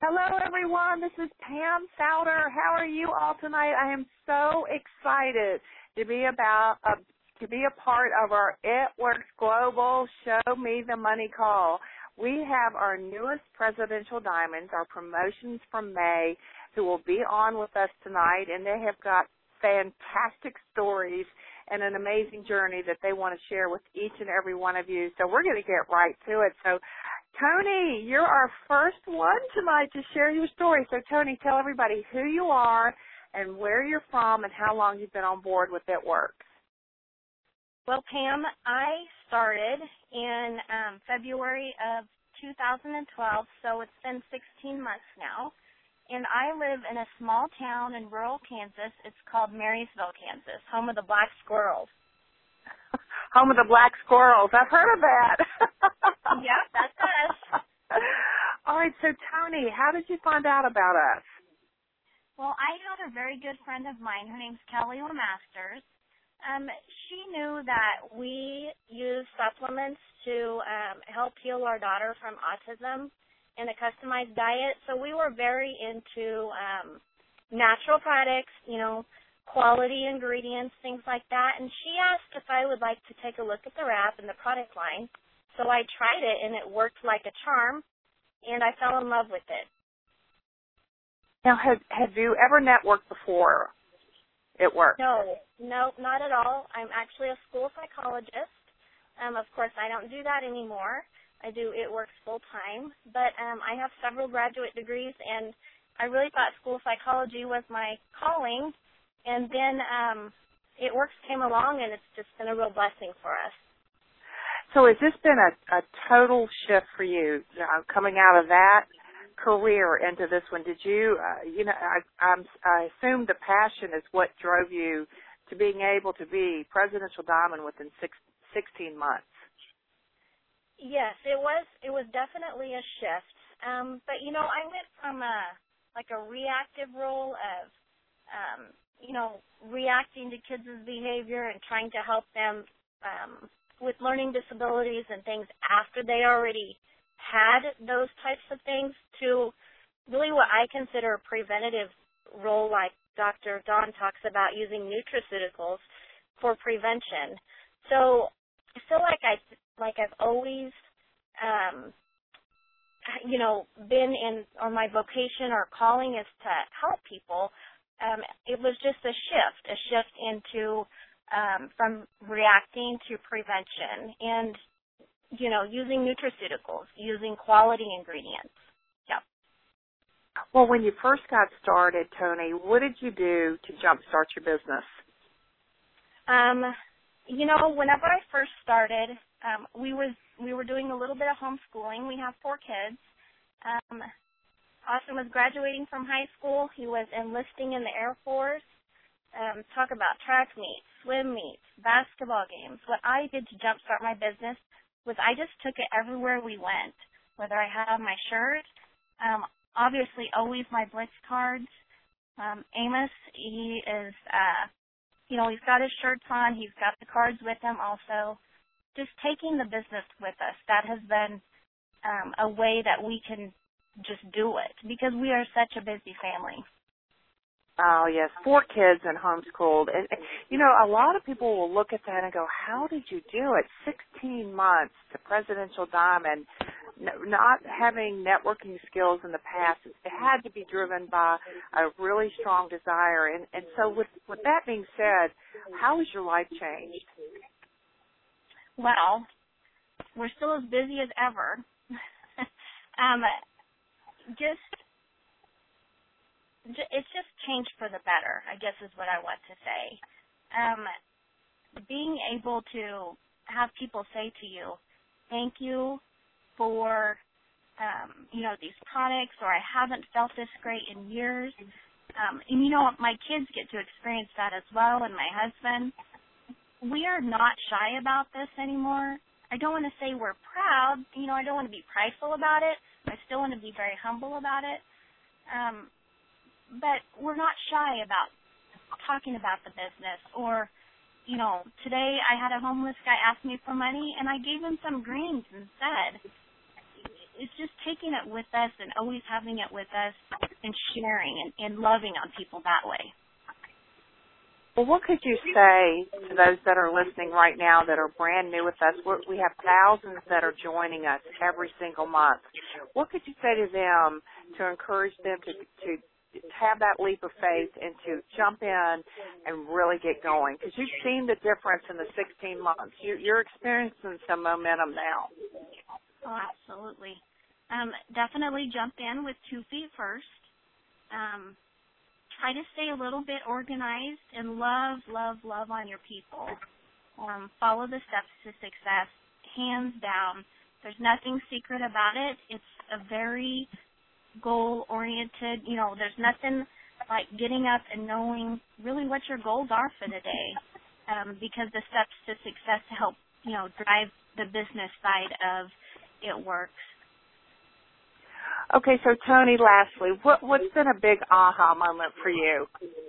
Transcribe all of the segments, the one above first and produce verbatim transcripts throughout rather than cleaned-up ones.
Hello, everyone. This is Pam Souter. How are you all tonight? I am so excited to be about uh, to be a part of our It Works Global Show Me the Money call. We have our newest presidential diamonds, our promotions from May, who will be on with us tonight, and they have got fantastic stories and an amazing journey that they want to share with each and every one of you. So we're going to get right to it. So Tony, you're our first one tonight to share your story. So, Tony, tell everybody who you are and where you're from and how long you've been on board with It Works. Well, Pam, I started in um, February of two thousand twelve, so it's been sixteen months now. And I live in a small town in rural Kansas. It's called Marysville, Kansas, home of the black squirrels. Home of the black squirrels. I've heard of that. Yep, that's us. All right, so Tony, how did you find out about us? Well, I had a very good friend of mine. Her name's Kelly Masters. Um, she knew that we use supplements to um, help heal our daughter from autism in a customized diet. So we were very into um, natural products, you know, quality ingredients, things like that. And she asked if I would like to take a look at the wrap and the product line. So I tried it, and it worked like a charm, and I fell in love with it. Now, have, have you ever networked before It Works? No, no, not at all. I'm actually a school psychologist. Um, of course, I don't do that anymore. I do It Works full-time. But um, I have several graduate degrees, and I really thought school psychology was my calling. And then um, It Works came along, and it's just been a real blessing for us. So has this been a, a total shift for you, uh, coming out of that career into this one? Did you, uh, you know, I, I'm, I assume the passion is what drove you to being able to be Presidential Diamond within six, sixteen months. Yes, it was. It was definitely a shift. Um, but you know, I went from a like a reactive role of, um, you know, reacting to kids' behavior and trying to help them um, with learning disabilities and things after they already had those types of things, to really what I consider a preventative role, like Doctor Dawn talks about using nutraceuticals for prevention. So I feel like I like I've always, um, you know, been in, or my vocation or calling is to help people. Um, it was just a shift, a shift into um, from reacting to prevention, and you know, using nutraceuticals, using quality ingredients. Yeah. Well, when you first got started, Tony, what did you do to jumpstart your business? Um, you know, whenever I first started, um, we was we were doing a little bit of homeschooling. We have four kids. Um, Austin was graduating from high school. He was enlisting in the Air Force. Um, talk about track meets, swim meets, basketball games. What I did to jumpstart my business was I just took it everywhere we went, whether I had on my shirt, um, obviously always my Blitz cards. Um, Amos, he is, uh, you know, he's got his shirts on. He's got the cards with him also. Just taking the business with us, that has been um, a way that we can just do it because we are such a busy family. Oh, yes, four kids and homeschooled. And, you know, a lot of people will look at that and go, how did you do it? sixteen months to Presidential Diamond, not having networking skills in the past. It had to be driven by a really strong desire. And, and so with, with that being said, how has your life changed? Well, we're still as busy as ever. um, just... It's just changed for the better, I guess is what I want to say. Um, being able to have people say to you, thank you for, um, you know, these products, or I haven't felt this great in years. Um, and, you know, my kids get to experience that as well, and my husband. We are not shy about this anymore. I don't want to say we're proud. You know, I don't want to be prideful about it. I still want to be very humble about it. Um, But we're not shy about talking about the business. Or, you know, today I had a homeless guy ask me for money, and I gave him some greens and said, it's just taking it with us and always having it with us and sharing and, and loving on people that way. Well, what could you say to those that are listening right now that are brand new with us? We're, we have thousands that are joining us every single month. What could you say to them to encourage them to, to have that leap of faith and to jump in and really get going? Because you've seen the difference in the sixteen months. You, you're experiencing some momentum now. Oh, absolutely. Um, definitely jump in with two feet first. Um, try to stay a little bit organized and love, love, love on your people. Um, follow the steps to success, hands down. There's nothing secret about it. It's a very goal-oriented, you know, there's nothing like getting up and knowing really what your goals are for the day, um, because the steps to success help, you know, drive the business side of it works. Okay, so Toni, lastly, what, what's been a big aha moment for you?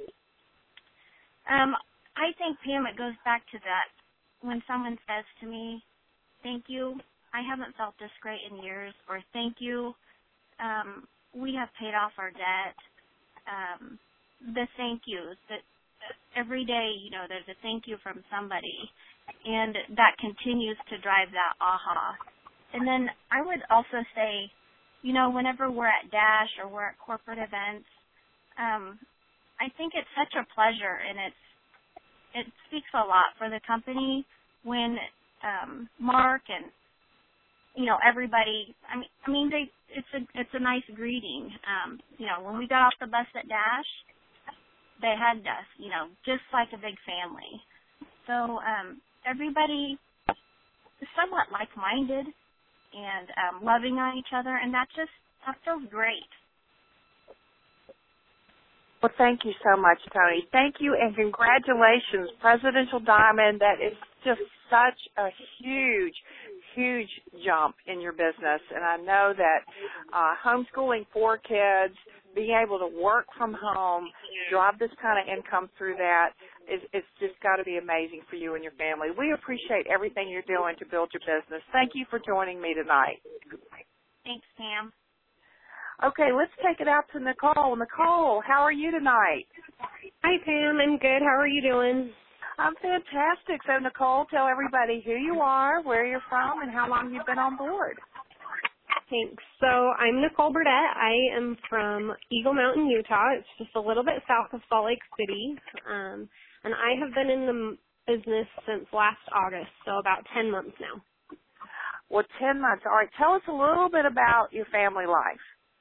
Um, I think, Pam, it goes back to that. When someone says to me, thank you, I haven't felt this great in years, or thank you, um, we have paid off our debt, um, the thank yous, that every day, you know, there's a thank you from somebody, and that continues to drive that aha. And then I would also say, you know, whenever we're at Dash or we're at corporate events, um, I think it's such a pleasure, and it's it speaks a lot for the company when um, Mark and, you know, everybody. I mean, I mean, they it's a it's a nice greeting. Um, you know, when we got off the bus at Dash, they hugged us, you know, just like a big family. So um, everybody is somewhat like-minded and um, loving on each other, and that just that feels great. Well, thank you so much, Toni. Thank you, and congratulations, Presidential Diamond. That is just such a huge, huge jump in your business, and I know that uh, homeschooling four kids, being able to work from home, drive this kind of income through that, is it's just got to be amazing for you and your family. We appreciate everything you're doing to build your business. Thank you for joining me tonight. Thanks, Pam. Okay, let's take it out to Nicole. Nicole, how are you tonight? Hi, Pam. I'm good. How are you doing? I'm fantastic. So, Nicole, tell everybody who you are, where you're from, and how long you've been on board. Thanks. So I'm Nicole Burdett. I am from Eagle Mountain, Utah. It's just a little bit south of Salt Lake City. Um, and I have been in the business since last August, so about ten months now. Well, ten months. All right. Tell us a little bit about your family life.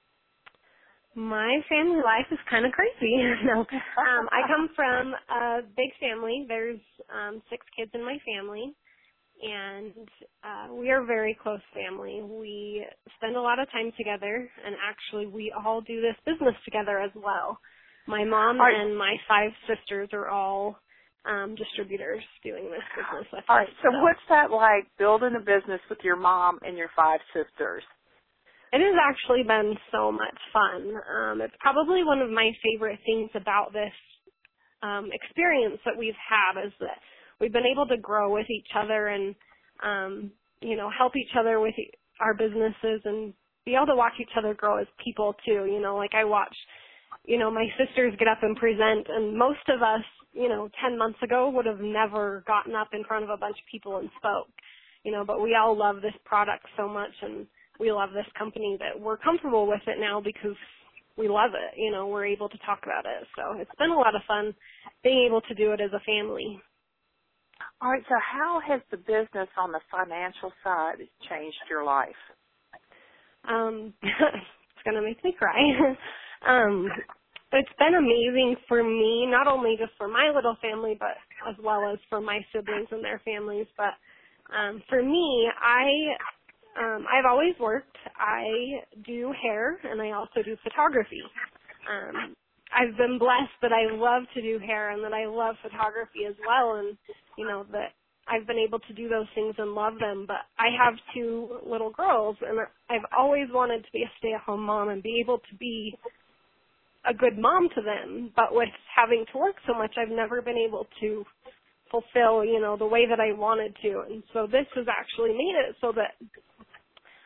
My family life is kind of crazy. no, um, I come from a big family. There's um, six kids in my family, and uh, we are a very close family. We spend a lot of time together, and actually we all do this business together as well. My mom right. and my five sisters are all um, distributors doing this business with all us. right, so, so what's that like, building a business with your mom and your five sisters? It has actually been so much fun. Um, it's probably one of my favorite things about this um, experience that we've had is that we've been able to grow with each other and, um, you know, help each other with our businesses and be able to watch each other grow as people too. You know, like I watch, you know, my sisters get up and present, and most of us, you know, ten months ago would have never gotten up in front of a bunch of people and spoke, you know, but we all love this product so much, and we love this company that we're comfortable with it now because we love it. You know, we're able to talk about it. So it's been a lot of fun being able to do it as a family. All right, so how has the business on the financial side changed your life? Um, it's going to make me cry. um, it's been amazing for me, not only just for my little family, but as well as for my siblings and their families. But um, for me, I... Um, I've always worked. I do hair, and I also do photography. Um, I've been blessed that I love to do hair and that I love photography as well, and, you know, that I've been able to do those things and love them. But I have two little girls, and I've always wanted to be a stay-at-home mom and be able to be a good mom to them. But with having to work so much, I've never been able to fulfill, you know, the way that I wanted to. And so this has actually made it so that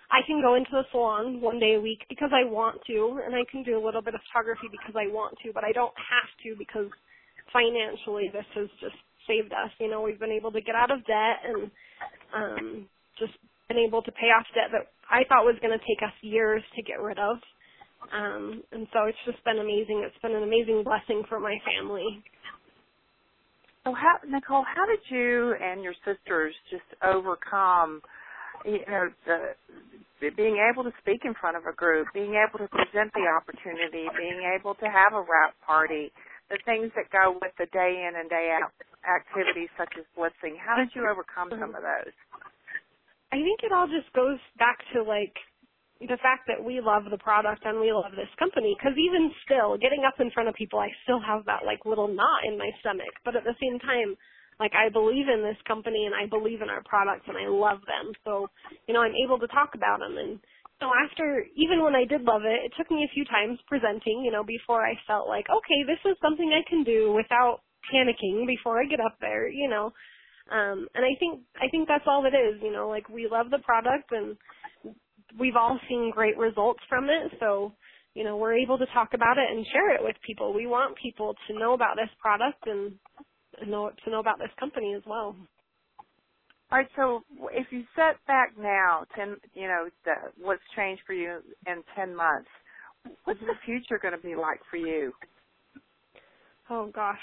I can go into the salon one day a week because I want to, and I can do a little bit of photography because I want to, but I don't have to because financially this has just saved us. You know, we've been able to get out of debt and um, just been able to pay off debt that I thought was going to take us years to get rid of. Um, and so it's just been amazing. It's been an amazing blessing for my family. So, how, Nicole, how did you and your sisters just overcome, you know, the, being able to speak in front of a group, being able to present the opportunity, being able to have a wrap party, the things that go with the day in and day out activities such as blitzing? How did you overcome some of those? I think it all just goes back to, like, the fact that we love the product and we love this company, because even still, getting up in front of people, I still have that, like, little knot in my stomach. But at the same time, like, I believe in this company and I believe in our products and I love them. So, you know, I'm able to talk about them. And so after, even when I did love it, it took me a few times presenting, you know, before I felt like, okay, this is something I can do without panicking before I get up there, you know. Um, and I think I think that's all it is, you know, like, we love the product and we've all seen great results from it. So, you know, we're able to talk about it and share it with people. We want people to know about this product and know to know about this company as well. All right, so if you set back now, ten, you know, the, what's changed for you in ten months, what's the future going to be like for you? Oh, gosh.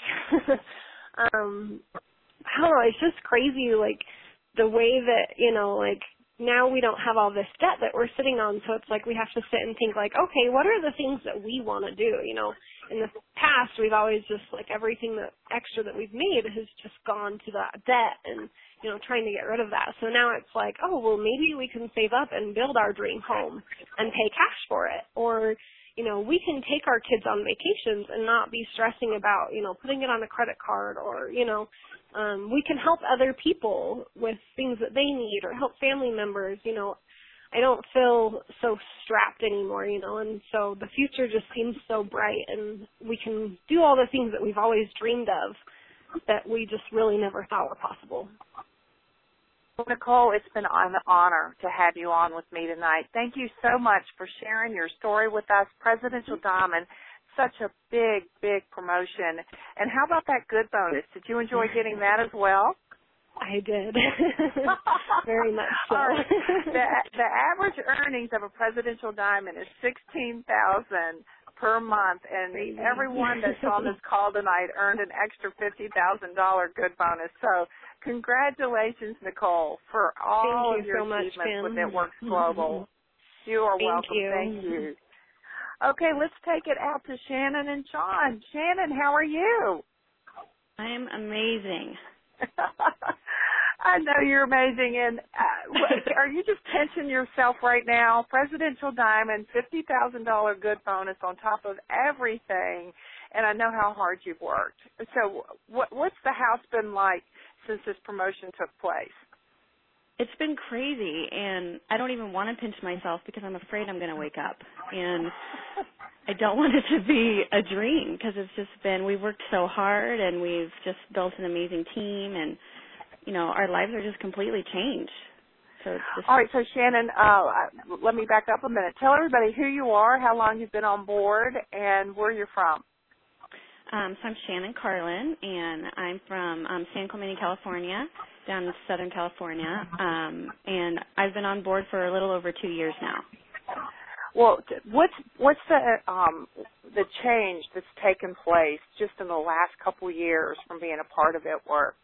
um, I don't know. It's just crazy, like, the way that, you know, like, now we don't have all this debt that we're sitting on, so it's like we have to sit and think, like, okay, what are the things that we want to do? You know, in the past, we've always just, like, everything that extra that we've made has just gone to that debt and, you know, trying to get rid of that. So now it's like, oh, well, maybe we can save up and build our dream home and pay cash for it. Or, you know, we can take our kids on vacations and not be stressing about, you know, putting it on a credit card, or, you know, um, we can help other people with things that they need or help family members. You know, I don't feel so strapped anymore, you know, and so the future just seems so bright, and we can do all the things that we've always dreamed of that we just really never thought were possible. Well, Nicole, it's been an honor to have you on with me tonight. Thank you so much for sharing your story with us. Presidential Diamond, such a big, big promotion. And how about that good bonus? Did you enjoy getting that as well? I did. Very much so. Right. The, the average earnings of a Presidential Diamond is sixteen thousand dollars per month, and Crazy. Everyone that's on this call tonight earned an extra fifty thousand dollars good bonus. So congratulations, Nicole, for all Thank of you your so much, achievements Pam. with It Works Global. You are Thank welcome. you. Thank you. Okay, let's take it out to Shannon and Sean. Shannon, how are you? I'm amazing. I know you're amazing. And uh, are you just pinching yourself right now? Presidential Diamond, fifty thousand dollars good bonus on top of everything. And I know how hard you've worked. So what, what's the house been like since this promotion took place? It's been crazy, and I don't even want to pinch myself because I'm afraid I'm going to wake up. And I don't want it to be a dream because it's just been, we've worked so hard, and we've just built an amazing team, and, you know, our lives are just completely changed. So it's just... All right, so Shannon, uh, let me back up a minute. Tell everybody who you are, how long you've been on board, and where you're from. Um, so I'm Shannon Carlin, and I'm from um, San Clemente, California, down in Southern California, um, and I've been on board for a little over two years now. Well, what's what's the um, the change that's taken place just in the last couple of years from being a part of It Works?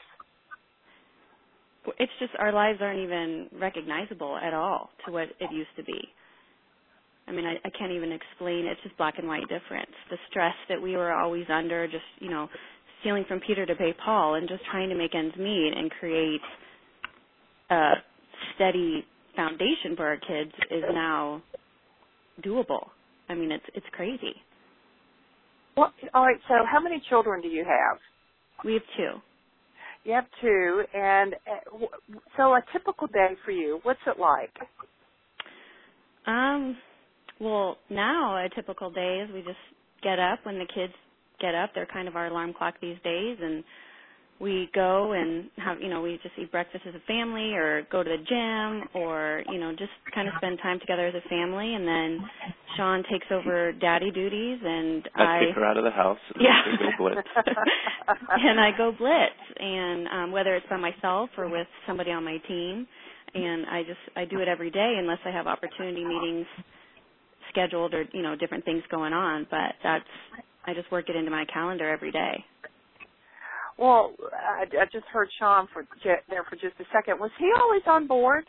It's just our lives aren't even recognizable at all to what it used to be. I mean, I, I can't even explain. It's just black and white difference. The stress that we were always under, just, you know, stealing from Peter to pay Paul and just trying to make ends meet and create a steady foundation for our kids is now doable. I mean, it's it's crazy. Well, all right, so how many children do you have? We have two. You have two, and uh, so a typical day for you, what's it like? Um, well, now a typical day is we just get up when the kids get up. They're kind of our alarm clock these days, and we go and have, you know, we just eat breakfast as a family or go to the gym or, you know, just kind of spend time together as a family. And then Sean takes over daddy duties and I, I kick her out of the house and yeah. I go blitz. and I go blitz. And um, whether it's by myself or with somebody on my team. And I just, I do it every day unless I have opportunity meetings scheduled or, you know, different things going on. But that's, I just work it into my calendar every day. Well, I, I just heard Sean for there for just a second. Was he always on board?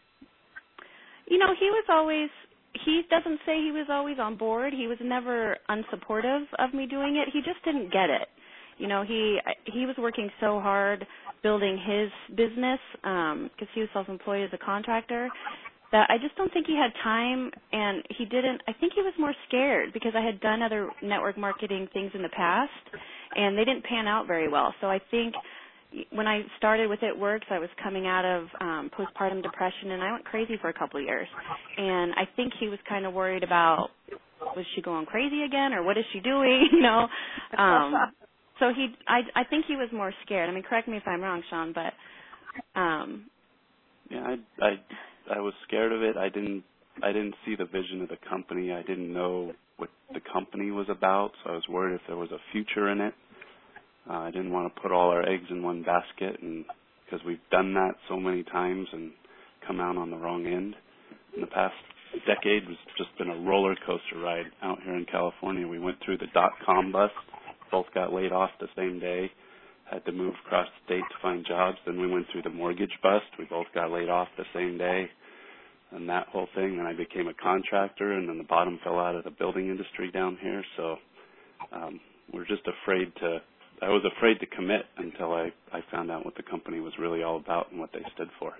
You know, he was always, he doesn't say he was always on board. He was never unsupportive of me doing it. He just didn't get it. You know, he he was working so hard building his business um, because he was self-employed as a contractor that I just don't think he had time, and he didn't, I think he was more scared because I had done other network marketing things in the past, and they didn't pan out very well. So I think when I started with It Works, I was coming out of um, postpartum depression, and I went crazy for a couple of years. And I think he was kind of worried about, was she going crazy again, or what is she doing, you know? Um, so he, I, I think he was more scared. I mean, correct me if I'm wrong, Sean, but um, yeah, I, I I was scared of it. I didn't I didn't see the vision of the company. I didn't know what the company was about, so I was worried if there was a future in it. Uh, I didn't want to put all our eggs in one basket, and because we've done that so many times and come out on the wrong end. In the past decade, it's just been a roller coaster ride out here in California. We went through the dot-com bust, both got laid off the same day, had to move across the state to find jobs. Then we went through the mortgage bust. We both got laid off the same day, and that whole thing. Then I became a contractor, and then the bottom fell out of the building industry down here. So um, we're just afraid to. I was afraid to commit until I, I found out what the company was really all about and what they stood for.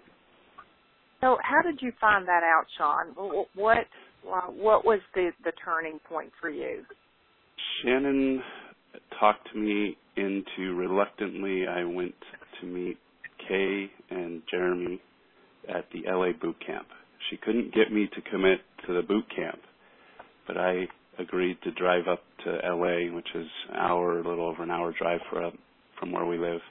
So how did you find that out, Sean? What what was the, the turning point for you? Shannon talked me into, reluctantly, I went to meet Kay and Jeremy at the L A boot camp. She couldn't get me to commit to the boot camp, but I agreed to drive up to L A, which is an hour, a little over an hour drive for up from where we live,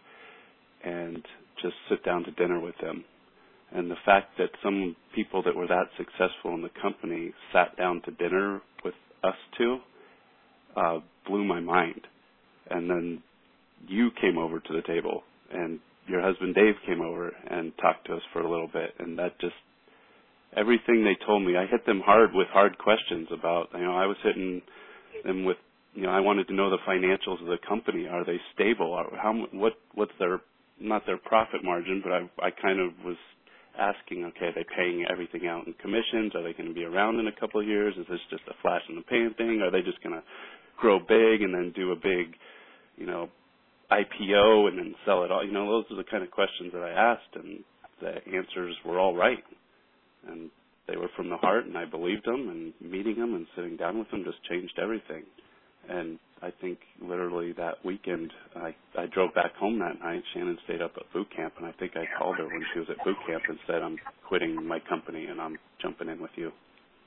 and just sit down to dinner with them. And the fact that some people that were that successful in the company sat down to dinner with us two uh, blew my mind. And then you came over to the table, and your husband Dave came over and talked to us for a little bit, and that just, everything they told me, I hit them hard with hard questions about, you know, I was hitting them with, you know, I wanted to know the financials of the company. Are they stable? How, what, what's their, not their profit margin, but I, I kind of was asking, okay, are they paying everything out in commissions? Are they going to be around in a couple of years? Is this just a flash in the pan thing? Are they just going to grow big and then do a big, you know, I P O and then sell it all? You know, those are the kind of questions that I asked, and the answers were all right. And they were from the heart, and I believed them, and meeting them and sitting down with them just changed everything. And I think literally that weekend, I, I drove back home that night. Shannon stayed up at boot camp, and I think I called her when she was at boot camp and said, I'm quitting my company and I'm jumping in with you.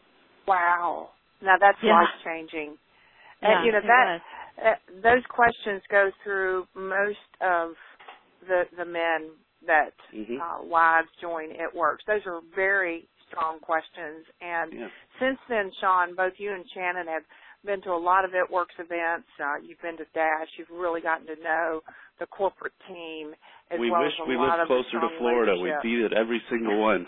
Wow. Now that's yeah. life-changing. Yeah, and, you know, that uh, those questions go through most of the the men that mm-hmm. uh, wives join It Works. Those are very strong questions. And yeah. since then, Sean, both you and Shannon have been to a lot of It Works events. Uh, you've been to DASH. You've really gotten to know the corporate team as we well wish as a we lot lived of closer to Florida. Leadership. We beat it every single one.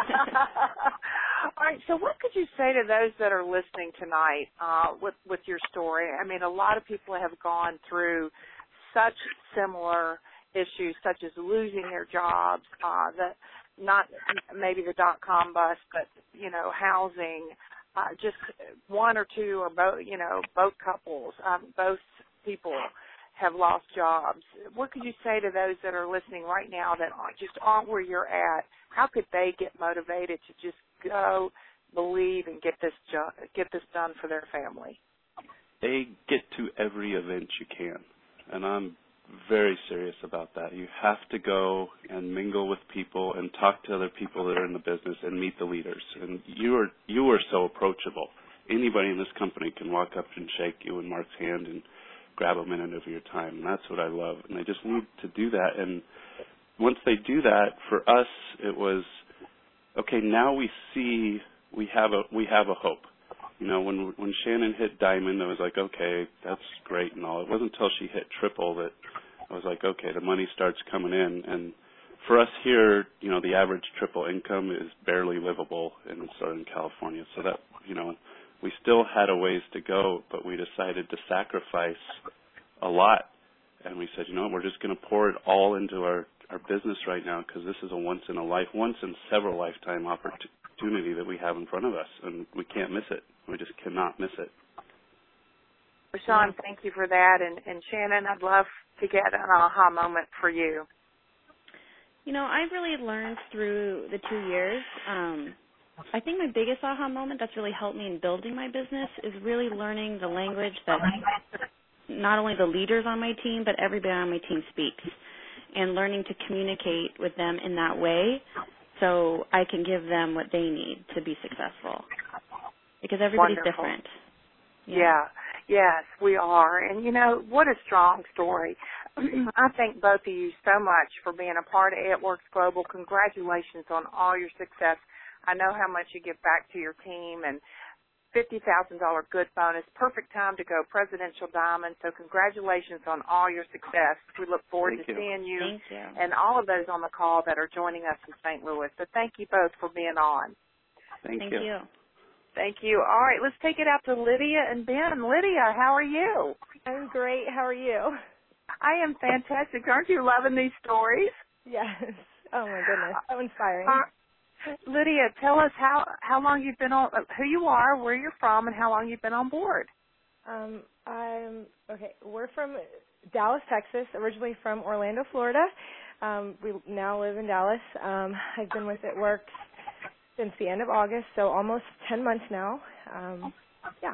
All right, so what could you say to those that are listening tonight uh, with, with your story? I mean, a lot of people have gone through such similar issues, such as losing their jobs, uh, the, not maybe the dot-com bust, but, you know, housing, uh, just one or two or both, you know, both couples, um, both people have lost jobs. What could you say to those that are listening right now that just aren't where you're at? How could they get motivated to just go, believe, and get this jo- get this done for their family? They get to every event you can, and I'm very serious about that. You have to go and mingle with people and talk to other people that are in the business and meet the leaders. And you are you are so approachable. Anybody in this company can walk up and shake you and Mark's hand and grab a minute of your time. And that's what I love. And they just need to do that. And once they do that, for us, it was, okay, now we see we have a we have a hope. You know, when when Shannon hit diamond, I was like, okay, that's great and all. It wasn't until she hit triple that I was like, okay, the money starts coming in. And for us here, you know, the average triple income is barely livable in Southern California. So that, you know, we still had a ways to go, but we decided to sacrifice a lot. And we said, you know what, we're just going to pour it all into our, our business right now because this is a once-in-a-life, once-in-several lifetime opportunity that we have in front of us, and we can't miss it. We just cannot miss it. Well, Sean, thank you for that. And, and Shannon, I'd love to get an aha moment for you. You know, I've really learned through the two years. Um, I think my biggest aha moment that's really helped me in building my business is really learning the language that not only the leaders on my team, but everybody on my team speaks, and learning to communicate with them in that way so I can give them what they need to be successful. Because everybody's Wonderful. different. Yeah. yeah, yes, we are. And, you know, what a strong story. I thank both of you so much for being a part of It Works Global. Congratulations on all your success. I know how much you give back to your team, and fifty thousand dollars good bonus, perfect time to go Presidential Diamond. So congratulations on all your success. We look forward thank to you. seeing you, thank you and all of those on the call that are joining us in Saint Louis. So thank you both for being on. Thank, thank you. you. Thank you. All right, let's take it out to Lydia and Ben. Lydia, how are you? I'm great. How are you? I am fantastic. Aren't you loving these stories? Yes. Oh, my goodness. So inspiring. Uh, Lydia, tell us how, how long you've been on, who you are, where you're from, and how long you've been on board. Um, I'm, okay, we're from Dallas, Texas, originally from Orlando, Florida. Um, we now live in Dallas. Um, I've been with It Works since the end of August, so almost ten months now. Um, yeah.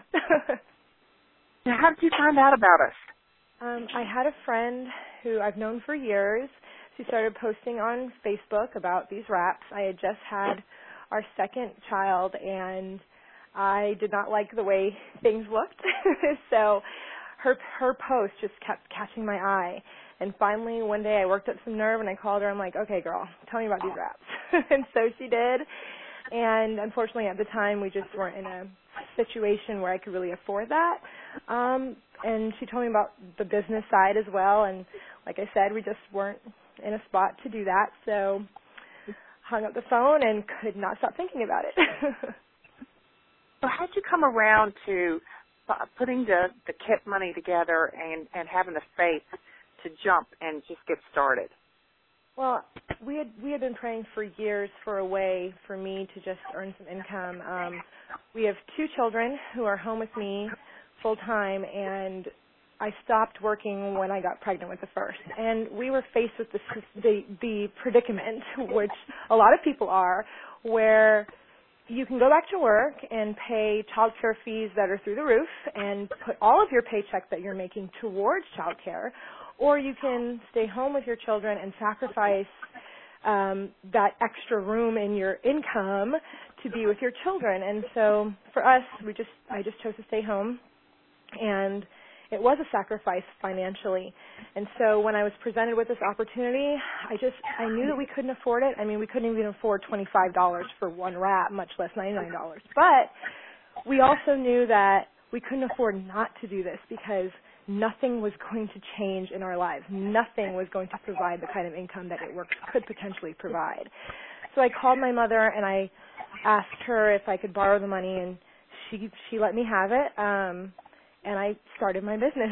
Now, how did you find out about us? Um, I had a friend who I've known for years. She started posting on Facebook about these wraps. I had just had our second child, and I did not like the way things looked. So her her post just kept catching my eye. And finally, one day I worked up some nerve, and I called her. I'm like, okay, girl, tell me about these wraps. And so she did. And unfortunately, at the time, we just weren't in a situation where I could really afford that. Um, and she told me about the business side as well. And like I said, we just weren't in a spot to do that. So hung up the phone and could not stop thinking about it. So how'd you come around to uh, putting the, the kit money together and, and having the faith to jump and just get started? Well, we had we had been praying for years for a way for me to just earn some income. Um, we have two children who are home with me full time, and I stopped working when I got pregnant with the first. And we were faced with the the, the predicament, which a lot of people are, where you can go back to work and pay child care fees that are through the roof and put all of your paycheck that you're making towards child care, or you can stay home with your children and sacrifice um, that extra room in your income to be with your children. And so for us, we just I just chose to stay home, and it was a sacrifice financially. And so when I was presented with this opportunity, I just I knew that we couldn't afford it. I mean, we couldn't even afford twenty-five dollars for one wrap, much less ninety-nine dollars. But we also knew that we couldn't afford not to do this because nothing was going to change in our lives. Nothing was going to provide the kind of income that It Works could potentially provide. So I called my mother and I asked her if I could borrow the money, and she she let me have it, um, and I started my business.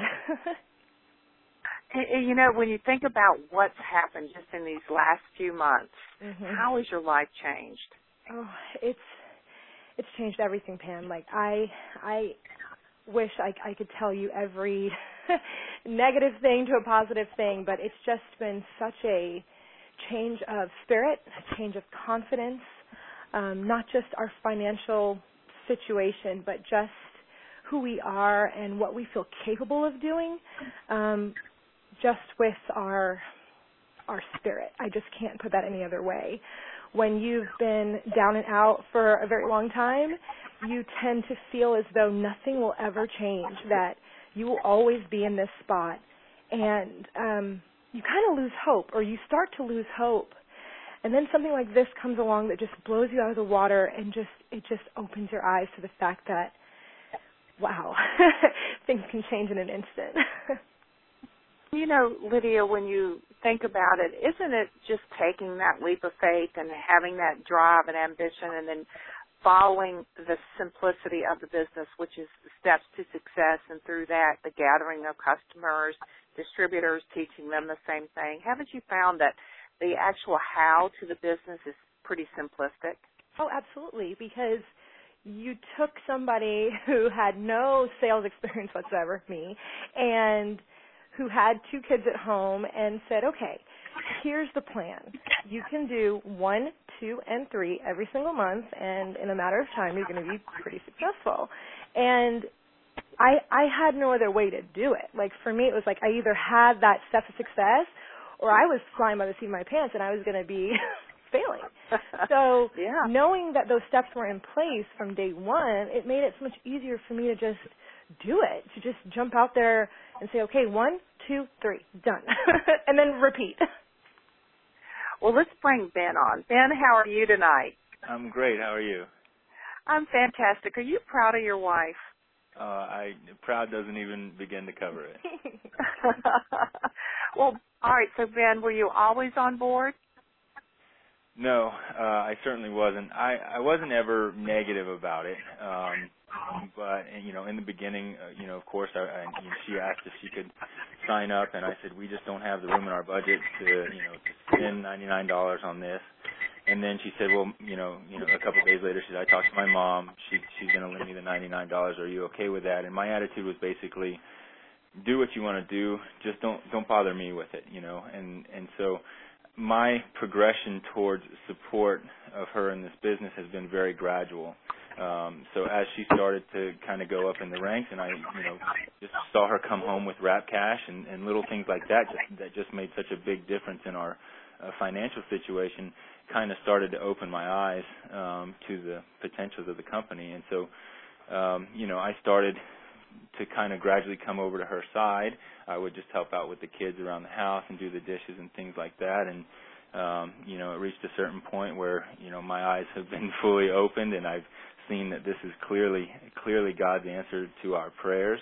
You know, when you think about what's happened just in these last few months, mm-hmm. how has your life changed? Oh, it's it's changed everything, Pam. Like I I wish I, I could tell you every negative thing to a positive thing, but it's just been such a change of spirit, a change of confidence, um, not just our financial situation, but just who we are and what we feel capable of doing, um, just with our our spirit. I just can't put that any other way. When you've been down and out for a very long time, you tend to feel as though nothing will ever change, that you will always be in this spot. And um, you kind of lose hope, or you start to lose hope. And then something like this comes along that just blows you out of the water, and just it just opens your eyes to the fact that, wow, things can change in an instant. You know, Lydia, when you think about it, isn't it just taking that leap of faith and having that drive and ambition, and then following the simplicity of the business, which is steps to success, and through that, the gathering of customers, distributors, teaching them the same thing? Haven't you found that the actual how to the business is pretty simplistic? Oh, absolutely, because you took somebody who had no sales experience whatsoever, me, and who had two kids at home, and said, okay, here's the plan. You can do one, two, and three every single month, and in a matter of time, you're going to be pretty successful. And I I had no other way to do it. Like, for me, it was like I either had that step of success, or I was flying by the seat of my pants, and I was going to be failing. So yeah. knowing that those steps were in place from day one, it made it so much easier for me to just do it, to just jump out there and say, okay, one, two, three, done, and then repeat. Well, let's bring Ben on. Ben, how are you tonight? I'm great. How are you? I'm fantastic. Are you proud of your wife? Uh, I proud doesn't even begin to cover it. Well, all right. So, Ben, were you always on board? No, uh, I certainly wasn't. I, I wasn't ever negative about it. Um, but, you know, in the beginning, uh, you know, of course, I, I, you know, she asked if she could sign up, and I said, we just don't have the room in our budget to, you know, to spend ninety-nine dollars on this. And then she said, well, you know, you know, a couple of days later, she said, I talked to my mom. She, she's going to lend me the ninety-nine dollars. Are you okay with that? And my attitude was basically, do what you want to do. Just don't don't bother me with it, you know. And and so my progression towards support of her in this business has been very gradual. Um, so as she started to kind of go up in the ranks, and I, you know, just saw her come home with wrap cash and, and little things like that, just, that just made such a big difference in our uh, financial situation, kind of started to open my eyes um, to the potentials of the company. And so, um, you know, I started to kind of gradually come over to her side. I would just help out with the kids around the house and do the dishes and things like that. And, um, you know, it reached a certain point where, you know, my eyes have been fully opened, and I've seen that this is clearly clearly God's answer to our prayers.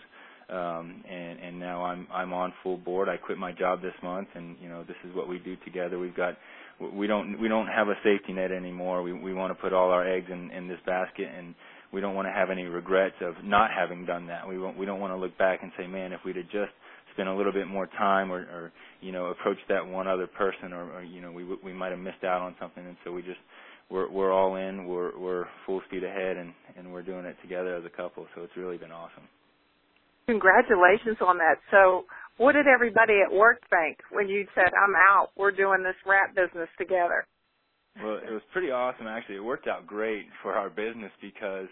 Um, and, and now I'm I'm on full board. I quit my job this month, and, you know, this is what we do together. We've got we don't we don't have a safety net anymore. We we want to put all our eggs in, in this basket, and we don't want to have any regrets of not having done that. We won't, we don't want to look back and say, man, if we'd have just spent a little bit more time, or, or you know, approached that one other person, or, or you know, we we might have missed out on something. And so we just we're we're all in. We're we're full speed ahead, and and we're doing it together as a couple. So it's really been awesome. Congratulations on that. So what did everybody at work think when you said, I'm out, we're doing this wrap business together? Well, it was pretty awesome, actually. It worked out great for our business because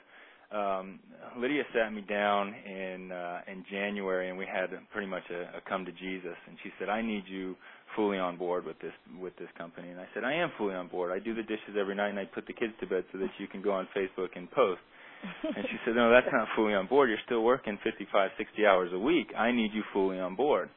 um, Lydia sat me down in uh, in January, and we had pretty much a, a come to Jesus. And she said, I need you fully on board with this with this company. And I said, I am fully on board. I do the dishes every night, and I put the kids to bed so that you can go on Facebook and post. And she said, no, that's not fully on board. You're still working fifty-five, sixty hours a week. I need you fully on board.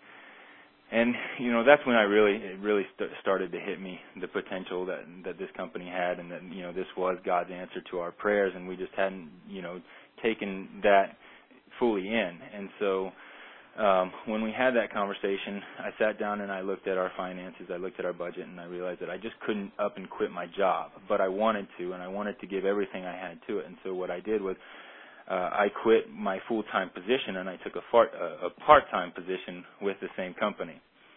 And, you know, that's when I really, it really st- started to hit me, the potential that that this company had, and that, you know, this was God's answer to our prayers, and we just hadn't, you know, taken that fully in. And so um, when we had that conversation, I sat down and I looked at our finances, I looked at our budget, and I realized that I just couldn't up and quit my job, but I wanted to, and I wanted to give everything I had to it. And so what I did was Uh, I quit my full-time position, and I took a, far, a, a part-time position with the same company.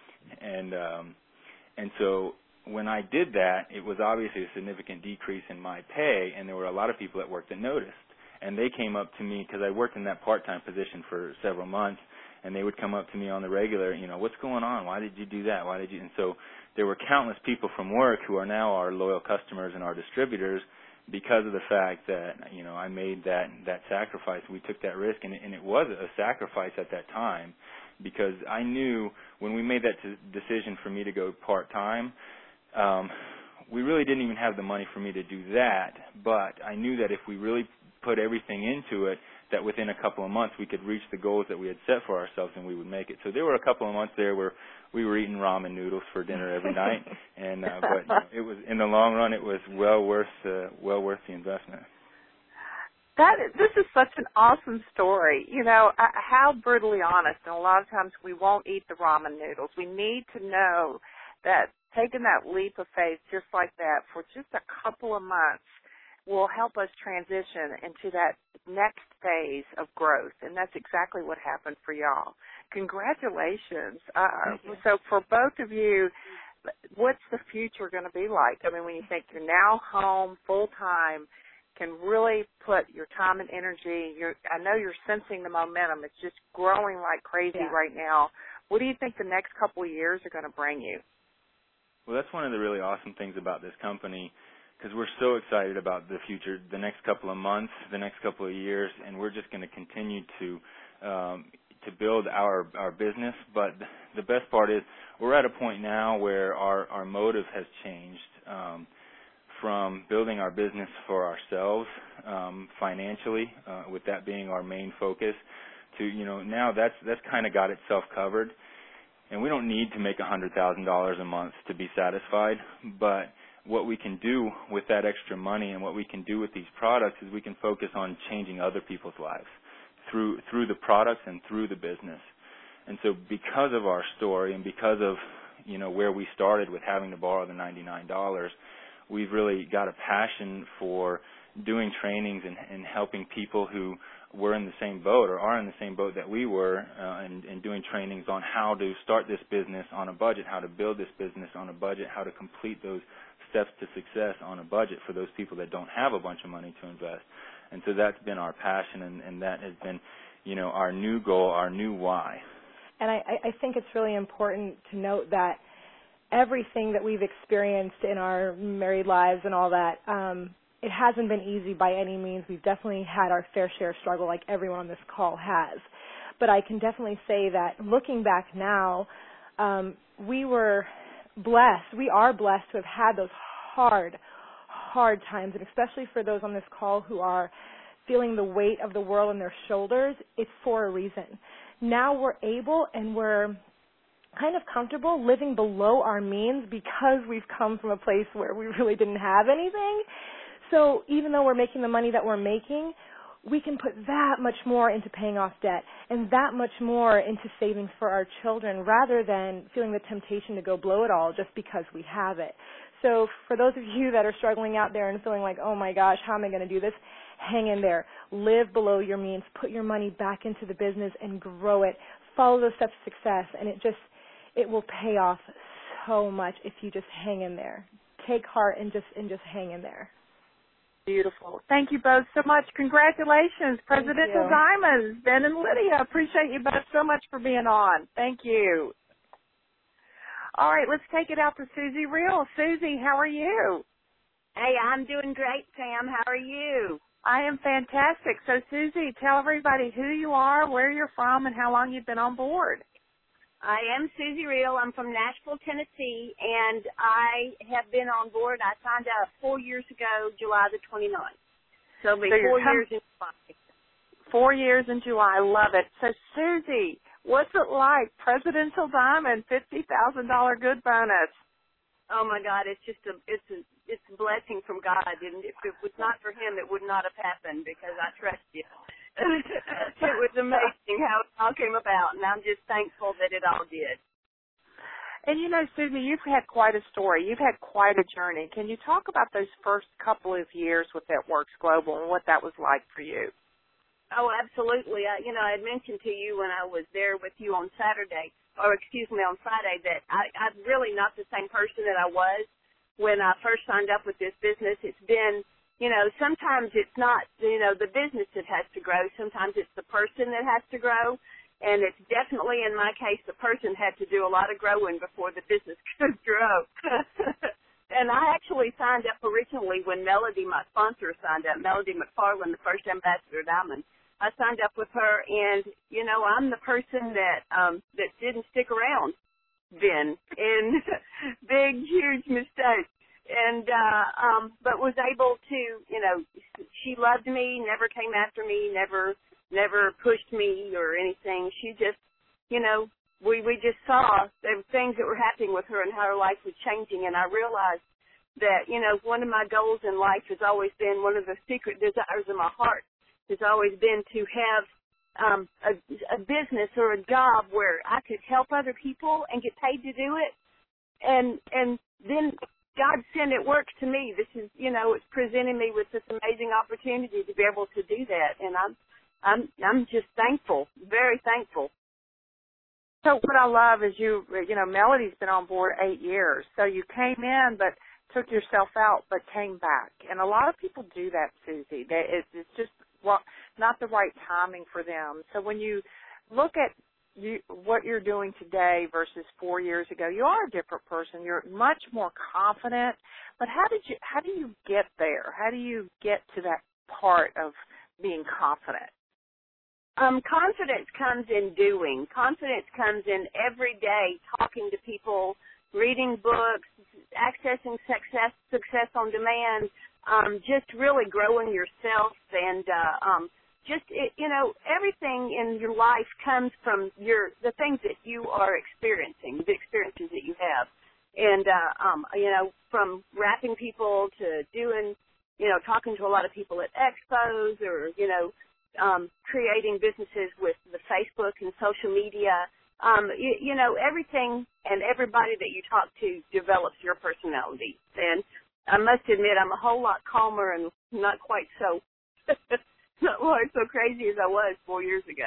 And um, and so when I did that, it was obviously a significant decrease in my pay, and there were a lot of people at work that noticed. And they came up to me, because I worked in that part-time position for several months, and they would come up to me on the regular, you know, what's going on? Why did you do that? Why did you? And so there were countless people from work who are now our loyal customers and our distributors, because of the fact that, you know, I made that, that sacrifice. We took that risk, and it, and it was a sacrifice at that time, because I knew when we made that t- decision for me to go part-time, um, we really didn't even have the money for me to do that, but I knew that if we really put everything into it that within a couple of months we could reach the goals that we had set for ourselves and we would make it. So there were a couple of months there where we were eating ramen noodles for dinner every night, and uh, but you know, it was in the long run it was well worth uh, well worth the investment. That is, this is such an awesome story. You know, uh, how brutally honest. And a lot of times we won't eat the ramen noodles. We need to know that taking that leap of faith just like that for just a couple of months will help us transition into that next phase of growth. And that's exactly what happened for y'all. Congratulations. Uh, so for both of you, what's the future going to be like? I mean, when you think you're now home full-time, can really put your time and energy, you're, I know you're sensing the momentum. It's just growing like crazy yeah. right now. What do you think the next couple of years are going to bring you? Well, that's one of the really awesome things about this company, because we're so excited about the future, the next couple of months, the next couple of years, and we're just going to continue to um, to build our our business. But the best part is we're at a point now where our, our motive has changed. Um, from building our business for ourselves um, financially, uh, with that being our main focus, to, you know, now that's that's kind of got itself covered, and we don't need to make one hundred thousand dollars a month to be satisfied. But what we can do with that extra money and what we can do with these products is we can focus on changing other people's lives through through the products and through the business. And so because of our story and because of, you know, where we started with having to borrow the ninety-nine dollars, we've really got a passion for doing trainings and, and helping people who were in the same boat or are in the same boat that we were, uh, and, and doing trainings on how to start this business on a budget, how to build this business on a budget, how to complete those steps to success on a budget for those people that don't have a bunch of money to invest. And so that's been our passion, and, and that has been, you know, our new goal, our new why. And I, I think it's really important to note that everything that we've experienced in our married lives and all that, um, it hasn't been easy by any means. We've definitely had our fair share of struggle like everyone on this call has. But I can definitely say that looking back now, um, we were blessed. We are blessed to have had those hard, hard times, and especially for those on this call who are feeling the weight of the world on their shoulders, it's for a reason. Now we're able and we're kind of comfortable living below our means because we've come from a place where we really didn't have anything. So even though we're making the money that we're making, we can put that much more into paying off debt and that much more into savings for our children rather than feeling the temptation to go blow it all just because we have it. So for those of you that are struggling out there and feeling like, oh my gosh, how am I going to do this? Hang in there. Live below your means. Put your money back into the business and grow it. Follow those steps of success, and it just it will pay off so much if you just hang in there. Take heart and just and just hang in there. Beautiful. Thank you both so much. Congratulations, Presidential Diamonds, Ben and Lydia. Appreciate you both so much for being on. Thank you. All right, let's take it out to Susie Real. Susie, how are you? Hey, I'm doing great, Sam. How are you? I am fantastic. So, Susie, tell everybody who you are, where you're from, and how long you've been on board. I am Susie Real. I'm from Nashville, Tennessee, and I have been on board. I signed up four years ago, July the twenty-ninth. So it'll be so four com- years in July. Four years in July. I love it. So, Susie, what's it like? Presidential Diamond, fifty thousand dollars good bonus. Oh my God, it's just a it's a it's a blessing from God, and if it was not for Him, it would not have happened because I trust you. It was amazing how it all came about, and I'm just thankful that it all did. And you know, Susie, you've had quite a story. You've had quite a journey. Can you talk about those first couple of years with EtWorks Global and what that was like for you? Oh, absolutely. I, you know, I had mentioned to you when I was there with you on Saturday, or excuse me, on Friday, that I, I'm really not the same person that I was when I first signed up with this business. It's been, you know, sometimes it's not, you know, the business that has to grow. Sometimes it's the person that has to grow. And it's definitely, in my case, the person had to do a lot of growing before the business could grow. And I actually signed up originally when Melody, my sponsor, signed up, Melody McFarland, the first ambassador Diamond. I signed up with her, and, you know, I'm the person that um, that didn't stick around then in big, huge mistakes. and uh, um, but was able to, you know, she loved me, never came after me, never, never pushed me or anything. She just, you know, we we just saw the things that were happening with her and how her life was changing, and I realized that, you know, one of my goals in life has always been, one of the secret desires of my heart has always been to have um, a, a business or a job where I could help other people and get paid to do it. And and then God sent it work to me. This is, you know, it's presenting me with this amazing opportunity to be able to do that, and I'm I'm I'm just thankful, very thankful. So what I love is you, you know, Melody's been on board eight years. So you came in, but took yourself out, but came back. And a lot of people do that, Susie. They, it, it's just not the right timing for them. So when you look at you, what you're doing today versus four years ago, you are a different person. You're much more confident. But how did you? How do you get there? How do you get to that part of being confident? Um, confidence comes in doing. Confidence comes in every day talking to people, reading books, accessing success, success on demand, um, just really growing yourself, and uh, um, just it, you know, everything in your life comes from your the things that you are experiencing, the experiences that you have, and uh, um, you know, from rapping people to doing, you know, talking to a lot of people at expos, or you know. Um, creating businesses with the Facebook and social media, um, you, you know, everything and everybody that you talk to develops your personality. And I must admit, I'm a whole lot calmer and not quite so, not quite so crazy as I was four years ago.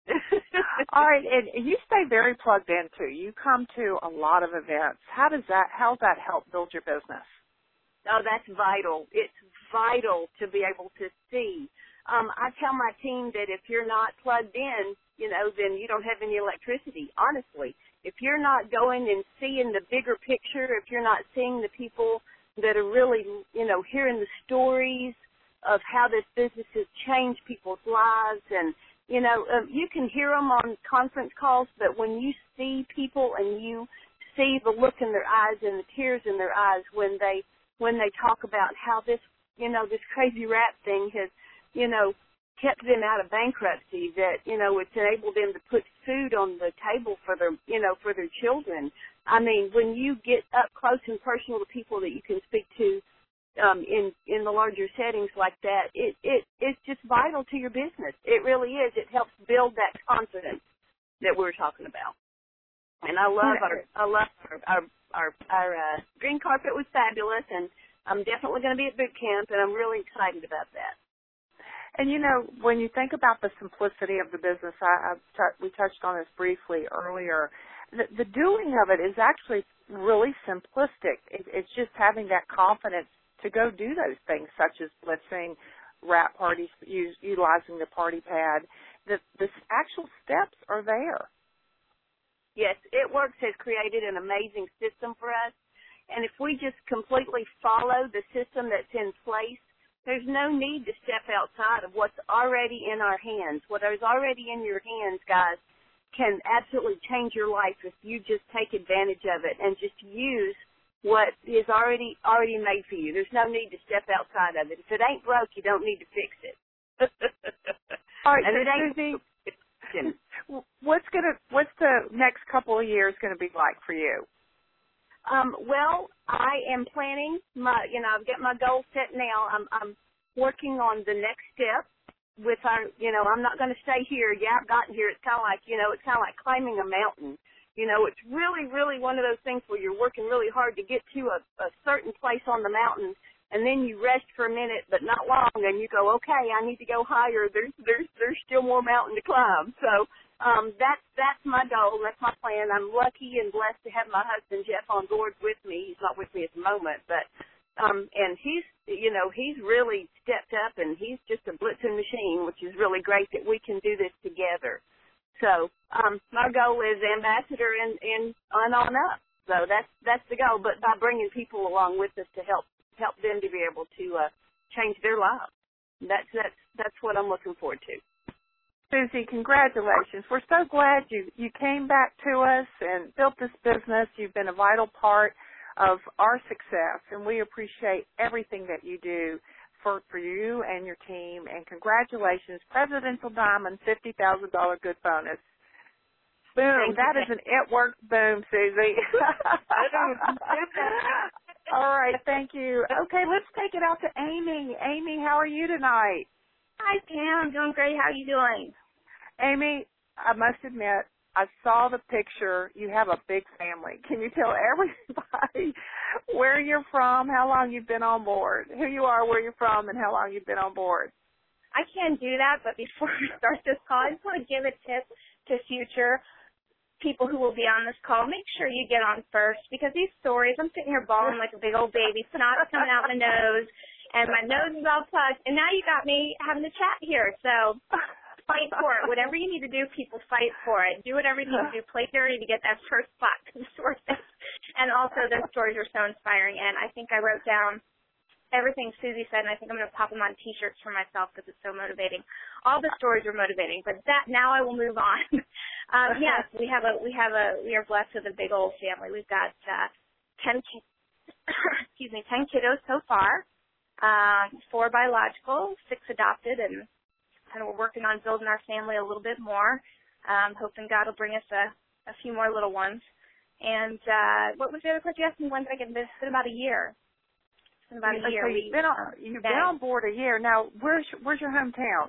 All right, and you stay very plugged in too. You come to a lot of events. How does that? How does that help build your business? Oh, that's vital. It's vital to be able to see. Um, I tell my team that if you're not plugged in, you know, then you don't have any electricity, honestly. If you're not going and seeing the bigger picture, if you're not seeing the people that are really, you know, hearing the stories of how this business has changed people's lives, and, you know, um, you can hear them on conference calls, but when you see people and you see the look in their eyes and the tears in their eyes when they when they talk about how this, you know, this crazy rap thing has, you know, kept them out of bankruptcy, that, you know, it's enabled them to put food on the table for their, you know, for their children. I mean, when you get up close and personal to people that you can speak to um, in, in the larger settings like that, it, it, it's just vital to your business. It really is. It helps build that confidence that we're talking about. And I love our, I love our, our, our, our uh, green carpet was fabulous, and I'm definitely going to be at boot camp, and I'm really excited about that. And, you know, when you think about the simplicity of the business, I, I t- we touched on this briefly earlier, the, the doing of it is actually really simplistic. It, it's just having that confidence to go do those things, such as blitzing, wrap parties, use, utilizing the party pad. The, the actual steps are there. Yes, It Works has created an amazing system for us. And if we just completely follow the system that's in place, there's no need to step outside of what's already in our hands. What is already in your hands, guys, can absolutely change your life if you just take advantage of it and just use what is already already made for you. There's no need to step outside of it. If it ain't broke, you don't need to fix it. All right, and so it ain't Susie, broken. what's gonna what's the next couple of years going to be like for you? Um, well, I am planning my, you know, I've got my goal set now. I'm, I'm working on the next step with our, you know, I'm not going to stay here. Yeah, I've gotten here. It's kind of like, you know, it's kind of like climbing a mountain. You know, it's really, really one of those things where you're working really hard to get to a, a certain place on the mountain, and then you rest for a minute, but not long, and you go, okay, I need to go higher. There's, there's, there's still more mountain to climb. So, Um, that's that's my goal. That's my plan. I'm lucky and blessed to have my husband Jeff on board with me. He's not with me at the moment, but um, and he's you know he's really stepped up, and he's just a blitzing machine, which is really great that we can do this together. So um, my goal is ambassador and, and on on up. So that's that's the goal. But by bringing people along with us to help help them to be able to uh, change their lives, that's that's that's what I'm looking forward to. Susie, congratulations. We're so glad you, you came back to us and built this business. You've been a vital part of our success, and we appreciate everything that you do for, for you and your team. And congratulations, Presidential Diamond, fifty thousand dollars good bonus. Boom. That is an It Works boom, Susie. All right. Thank you. Okay, let's take it out to Amy. Amy, how are you tonight? Hi, Pam. I'm doing great. How are you doing? Amy, I must admit, I saw the picture. You have a big family. Can you tell everybody where you're from, how long you've been on board, who you are, where you're from, and how long you've been on board? I can't do that, but before we start this call, I just want to give a tip to future people who will be on this call. Make sure you get on first, because these stories, I'm sitting here bawling like a big old baby, snot's coming out my nose, and my nose is all plugged, and now you got me having a chat here, so fight for it. Whatever you need to do, people, fight for it. Do whatever you need to do. Play dirty to get that first spot to the story. And also, those stories are so inspiring, and I think I wrote down everything Susie said, and I think I'm going to pop them on T-shirts for myself because it's so motivating. All the stories are motivating, but that now I will move on. um, yes, we have a we have a we are blessed with a big old family. We've got uh, ten excuse me ten kiddos so far, um, four biological, six adopted, and kind of we're working on building our family a little bit more. Um, hoping God will bring us a, a few more little ones. And uh, what was the other question you asked me? When did I get this? It's been about a year. About a year. So you've been on, you've been on board a year. Now, where's where's your hometown?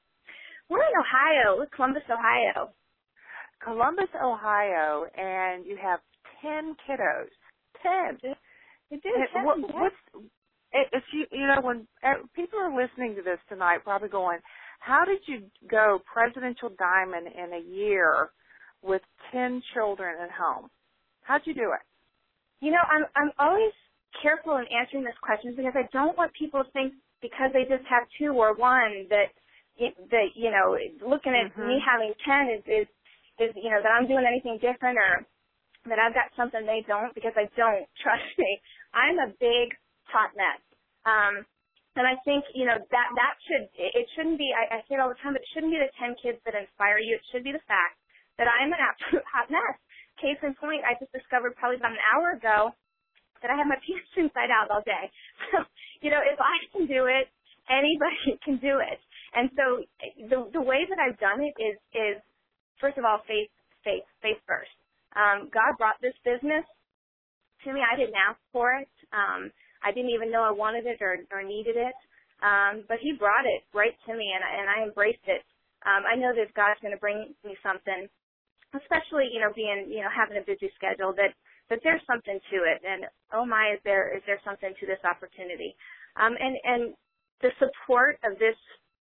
We're in Ohio. We're Columbus, Ohio. Columbus, Ohio, and you have ten kiddos. Ten. You do. And what, what's if you you know when people are listening to this tonight, probably going, how did you go Presidential Diamond in a year with ten children at home? How'd you do it? You know, I'm I'm always careful in answering this question because I don't want people to think because they just have two or one that that you know looking at mm-hmm. me having ten is, is is you know that I'm doing anything different or that I've got something they don't, because I don't. Trust me, I'm a big hot mess, um, and I think you know that that should it shouldn't be. I, I say it all the time, but it shouldn't be the ten kids that inspire you. It should be the fact that I'm an absolute hot mess. Case in point, I just discovered probably about an hour ago that I have my pants inside out all day. So, you know, if I can do it, anybody can do it. And so the the way that I've done it is, is first of all, faith, faith, faith first. Um, God brought this business to me. I didn't ask for it. Um, I didn't even know I wanted it or, or needed it. Um, but he brought it right to me, and I, and I embraced it. Um, I know that God's going to bring me something, especially, you know, being, you know, having a busy schedule, that that there's something to it, and oh my, is there is there something to this opportunity? Um, and and the support of this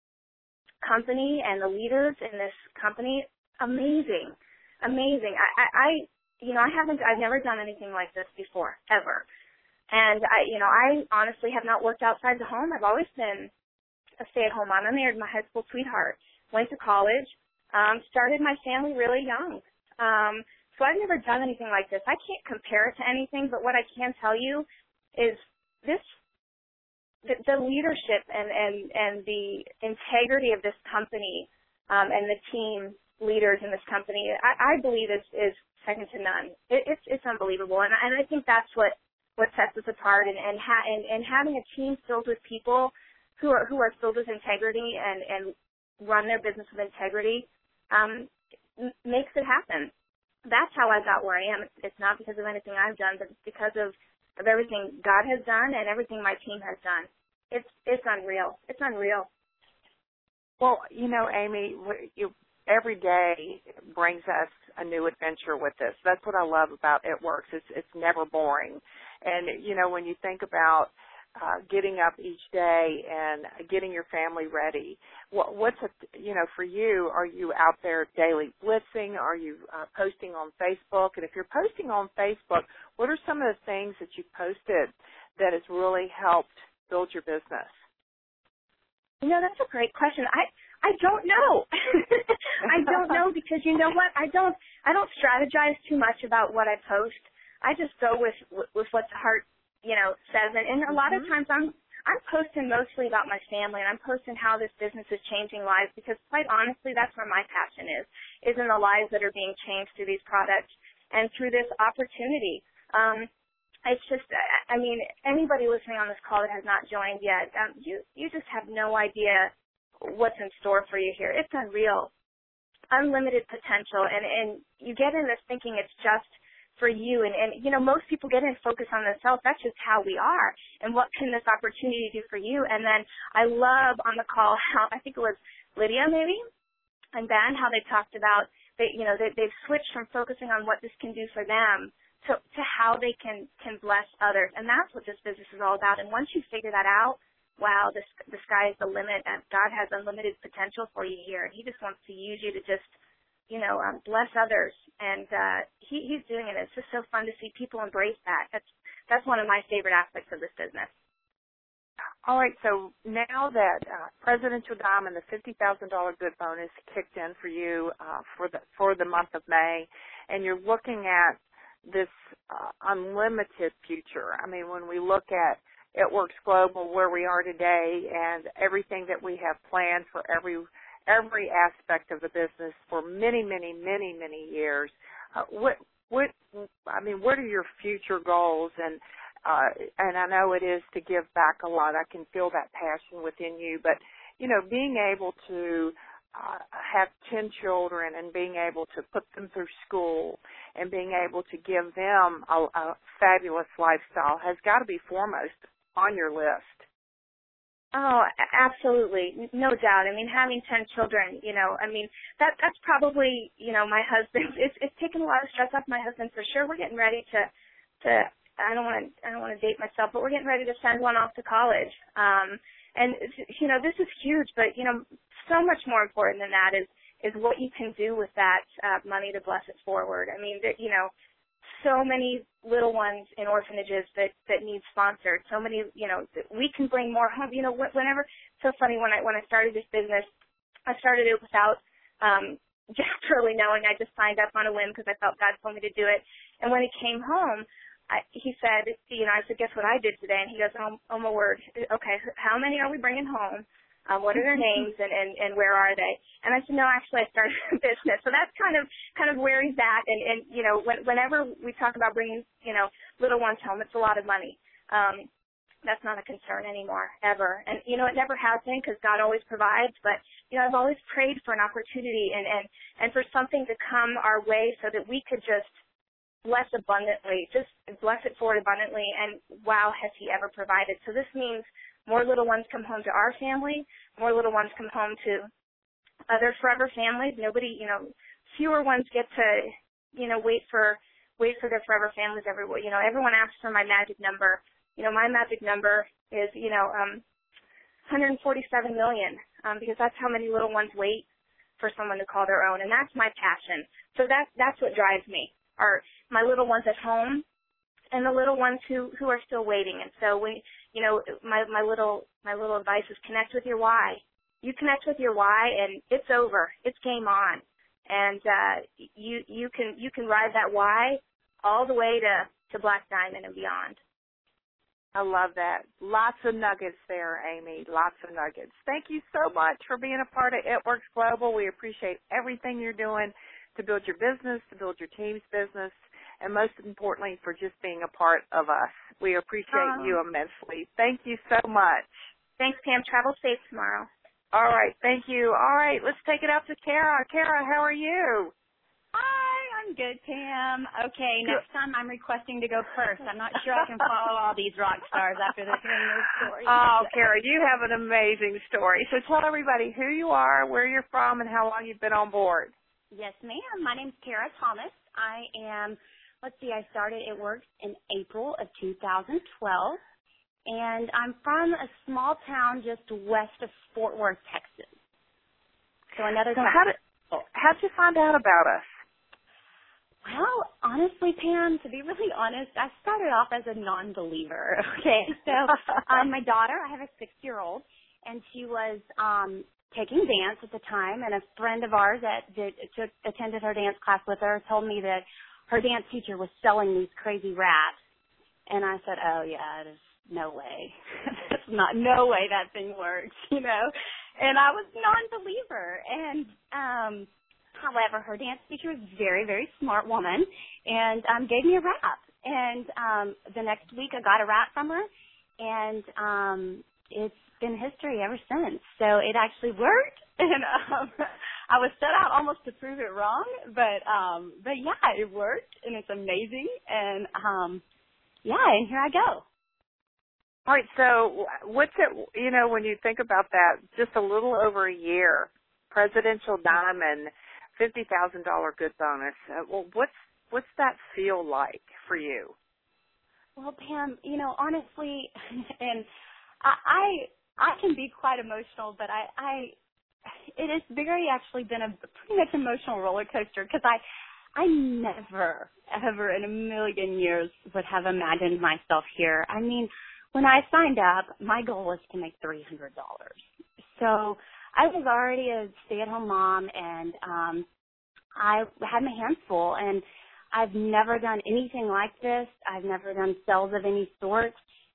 company and the leaders in this company, amazing, amazing. I, I, I you know I haven't I've never done anything like this before ever, and I you know I honestly have not worked outside the home. I've always been a stay-at-home mom. I married my high school sweetheart, went to college, um, started my family really young. Um, So I've never done anything like this. I can't compare it to anything, but what I can tell you is this, the, the leadership and, and, and the integrity of this company um, and the team leaders in this company, I, I believe is, is second to none. It, it's, it's unbelievable, and, and I think that's what, what sets us apart, and, and, ha, and, and having a team filled with people who are, who are filled with integrity and, and run their business with integrity um, m- makes it happen. That's how I got where I am. It's not because of anything I've done, but it's because of, of everything God has done and everything my team has done. It's it's unreal. It's unreal. Well, you know, Amy, you, every day brings us a new adventure with this. That's what I love about It Works. It's it's never boring. And, you know, when you think about uh, getting up each day and getting your family ready, what, what's, a, you know, for you, are you out there daily blitzing? Are you uh, posting on Facebook? And if you're posting on Facebook, what are some of the things that you've posted that has really helped build your business? You know, that's a great question. I I don't know. I don't know because you know what? I don't I don't strategize too much about what I post. I just go with with what the heart, you know, says. And, and a lot mm-hmm. of times I'm I'm posting mostly about my family, and I'm posting how this business is changing lives, because quite honestly, that's where my passion is, is in the lives that are being changed through these products and through this opportunity. Um, it's just, I mean, anybody listening on this call that has not joined yet, um, you you just have no idea what's in store for you here. It's unreal, unlimited potential, and and you get in this thinking it's just for you, and and you know, most people get in focus on themselves. That's just how we are, and what can this opportunity do for you? And then I love on the call how, I think it was Lydia maybe and Ben, how they talked about that, you know, they, they've switched from focusing on what this can do for them to, to how they can, can bless others. And that's what this business is all about. And once you figure that out, wow, the, the sky is the limit, and God has unlimited potential for you here. And he just wants to use you to just, you know, um, bless others. And uh, he, he's doing it. It's just so fun to see people embrace that. That's, that's one of my favorite aspects of this business. All right, so now that uh, Presidential Diamond, the fifty thousand dollars good bonus kicked in for you uh, for the for the month of May, and you're looking at this uh, unlimited future. I mean, when we look at It Works Global, where we are today, and everything that we have planned for every every aspect of the business for many, many, many, many years, uh, what what I mean, what are your future goals? And Uh, and I know it is to give back a lot. I can feel that passion within you. But, you know, being able to uh, have ten children and being able to put them through school and being able to give them a, a fabulous lifestyle has got to be foremost on your list. Oh, absolutely. No doubt. I mean, having ten children, you know, I mean, that that's probably, you know, my husband, it's, it's taken a lot of stress off my husband for sure. We're getting ready to, to, I don't want to, I don't want to date myself, but we're getting ready to send one off to college. Um, and, you know, this is huge, but, you know, so much more important than that is, is what you can do with that uh, money to bless it forward. I mean, there, you know, so many little ones in orphanages that, that need sponsored. So many, you know, we can bring more home. You know, whenever, so funny, when I, when I started this business, I started it without, um, just really knowing. I just signed up on a whim because I felt God told me to do it. And when it came home, I, he said, you know, I said, guess what I did today? And he goes, oh, oh my word. Okay, how many are we bringing home? Um, what are their names and, and, and where are they? And I said, no, actually, I started a business. So that's kind of kind of where he's at. And, and you know, when, whenever we talk about bringing, you know, little ones home, it's a lot of money. Um, that's not a concern anymore, ever. And, you know, it never has been because God always provides. But, you know, I've always prayed for an opportunity and, and, and for something to come our way so that we could just bless abundantly, just bless it forward abundantly, and wow, has he ever provided. So this means more little ones come home to our family, more little ones come home to other forever families. Nobody, you know, fewer ones get to, you know, wait for wait for their forever families everywhere. You know, everyone asks for my magic number. You know, my magic number is, you know, um, one hundred forty-seven million, um, because that's how many little ones wait for someone to call their own, and that's my passion. So that that's what drives me. Are my little ones at home and the little ones who, who are still waiting. And so we, you know, my, my little, my little advice is connect with your why. You connect with your why and it's over. It's game on. And, uh, you, you can, you can ride that why all the way to, to Black Diamond and beyond. I love that. Lots of nuggets there, Amy. Lots of nuggets. Thank you so much for being a part of It Works Global. We appreciate everything you're doing to build your business, to build your team's business, and most importantly, for just being a part of us. We appreciate um, you immensely. Thank you so much. Thanks, Pam. Travel safe tomorrow. All right. Thank you. All right. Let's take it out to Kara. Kara, how are you? Hi. I'm good, Pam. Okay. Next time I'm requesting to go first. I'm not sure I can follow all these rock stars after they're hearing their stories. Oh, Kara, you have an amazing story. So tell everybody who you are, where you're from, and how long you've been on board. Yes, ma'am. My name's Kara Thomas. I am, let's see, I started It Works in April of two thousand twelve, and I'm from a small town just west of Fort Worth, Texas. So another so how did, how'd you find out about us? Well, honestly, Pam, to be really honest, I started off as a non-believer. Okay, so um, my daughter, I have a six-year-old, and she was um, taking dance at the time, and a friend of ours that, that took, attended her dance class with her told me that her dance teacher was selling these crazy wraps. And I said, oh, yeah, there's no way. That's not, no way that thing works, you know. And I was a non-believer. And, um, however, her dance teacher was a very, very smart woman and um, gave me a wrap. And um, the next week I got a wrap from her, and um, it's been history ever since. So it actually worked, and um, I was set out almost to prove it wrong, but um, but yeah, it worked, and it's amazing, and um, yeah, and here I go. All right, so what's it, you know, when you think about that, just a little over a year, Presidential Diamond, fifty thousand dollars good bonus. Uh, well, what's what's that feel like for you? Well, Pam, you know, honestly, and I I, I can be quite emotional, but I, I it has very actually been a pretty much emotional roller coaster because I I never, ever in a million years would have imagined myself here. I mean, when I signed up, my goal was to make three hundred dollars. So I was already a stay-at-home mom, and um, I had my hands full, and I've never done anything like this. I've never done sales of any sort,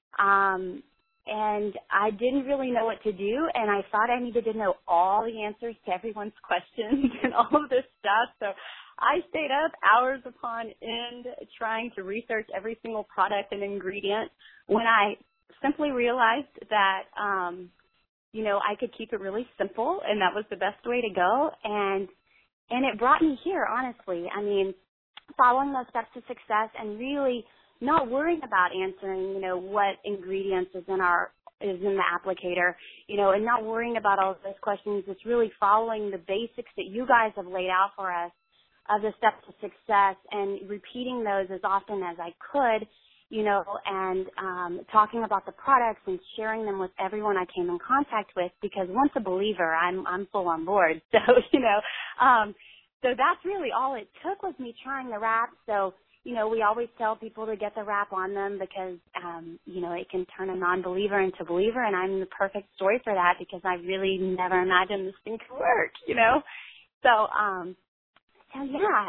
um, and I didn't really know what to do, and I thought I needed to know all the answers to everyone's questions and all of this stuff. So I stayed up hours upon end trying to research every single product and ingredient when I simply realized that, um, you know, I could keep it really simple, and that was the best way to go. And and it brought me here, honestly. I mean, following those steps to success and really not worrying about answering, you know, what ingredients is in our is in the applicator, you know, and not worrying about all of those questions. It's really following the basics that you guys have laid out for us of the steps to success and repeating those as often as I could, you know, and um, talking about the products and sharing them with everyone I came in contact with, because once a believer, I'm I'm full on board. So, you know, um, so that's really all it took was me trying the wrap. So, you know, we always tell people to get the wrap on them because, um, you know, it can turn a non-believer into a believer, and I'm the perfect story for that because I really never imagined this thing could work, you know. So, um, so yeah,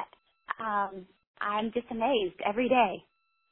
um, I'm just amazed every day.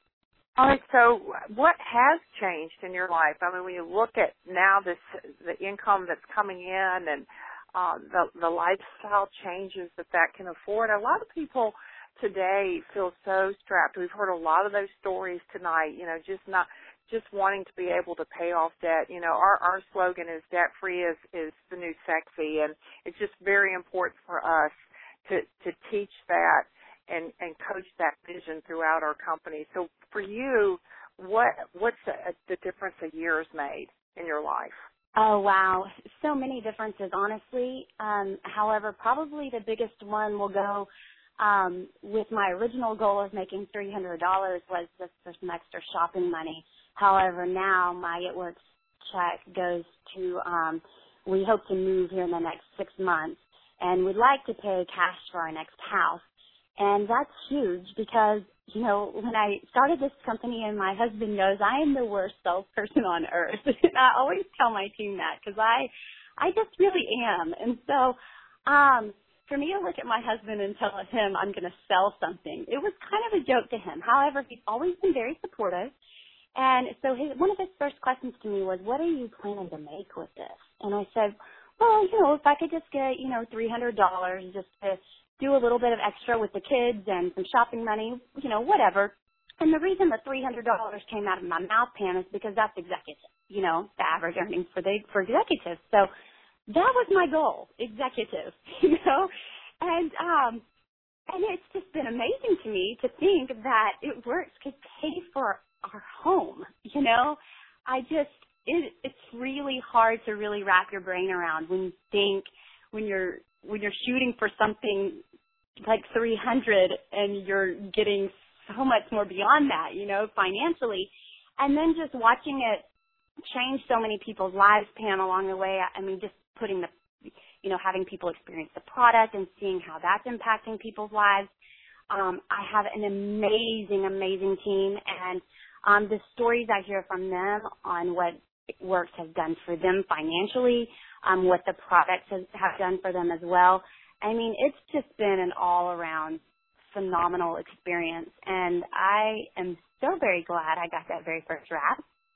All right, so what has changed in your life? I mean, when you look at now this, the income that's coming in and uh, the, the lifestyle changes that that can afford, a lot of people today feel so strapped. We've heard a lot of those stories tonight, you know, just not, just wanting to be able to pay off debt. You know, our, our slogan is debt-free is, is the new sexy, and it's just very important for us to, to teach that and, and coach that vision throughout our company. So for you, what what's the, the difference a year has made in your life? Oh, wow. So many differences, honestly. Um, however, probably the biggest one will go um, with my original goal of making three hundred dollars was just for some extra shopping money. However, now my It Works check goes to, um, we hope to move here in the next six months, and we'd like to pay cash for our next house. And that's huge because, you know, when I started this company, and my husband knows I am the worst salesperson on earth. And I always tell my team that because I, I just really am. And so, um, for me to look at my husband and tell him I'm going to sell something, it was kind of a joke to him. However, he's always been very supportive. And so his, one of his first questions to me was, what are you planning to make with this? And I said, well, you know, if I could just get, you know, three hundred dollars just to do a little bit of extra with the kids and some shopping money, you know, whatever. And the reason the three hundred dollars came out of my mouth, Pam, is because that's executive, you know, the average earnings for the for executives. So that was my goal, executive, you know. And um, and it's just been amazing to me to think that It Works could pay for our home, you know. I just, it, it's really hard to really wrap your brain around when you think, when you're when you're shooting for something like three hundred and you're getting so much more beyond that, you know, financially. And then just watching it change so many people's lives, Pam, along the way. I mean, just putting the, you know, having people experience the product and seeing how that's impacting people's lives. Um, I have an amazing, amazing team, and um, the stories I hear from them on what It Works has done for them financially, um, what the products has, have done for them as well. I mean, it's just been an all-around phenomenal experience, and I am so very glad I got that very first wrap.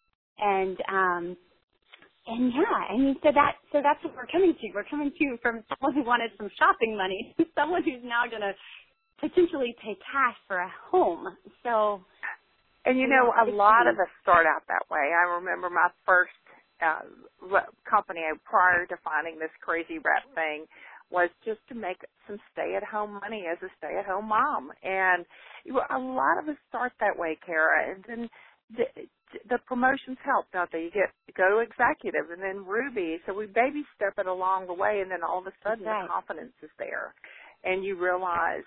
And um, and yeah, I mean, so that so that's what we're coming to. We're coming to from someone who wanted some shopping money to someone who's now going to potentially pay cash for a home. So And, you know, a lot of us start out that way. I remember my first uh, company prior to finding this crazy rep thing was just to make some stay-at-home money as a stay-at-home mom. And a lot of us start that way, Kara. And then the, the promotions help, don't they? You get go executive and then Ruby. So we baby step it along the way, and then all of a sudden right. the confidence is there. And you realize,